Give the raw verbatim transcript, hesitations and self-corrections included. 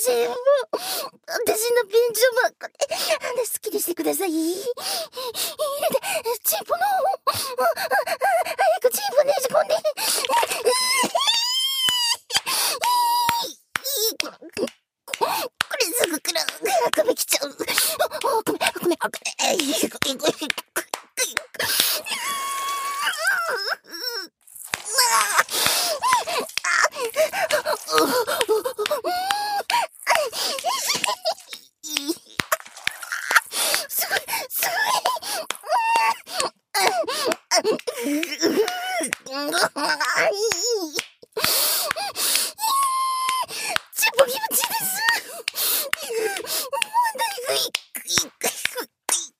全部、私の便所箱で、好きにしてください。入れて、チンポの、早くチンポねじ込んで。これすぐ来る。あくびきちゃう。あくび、あくび、あくび。すごい、すごい。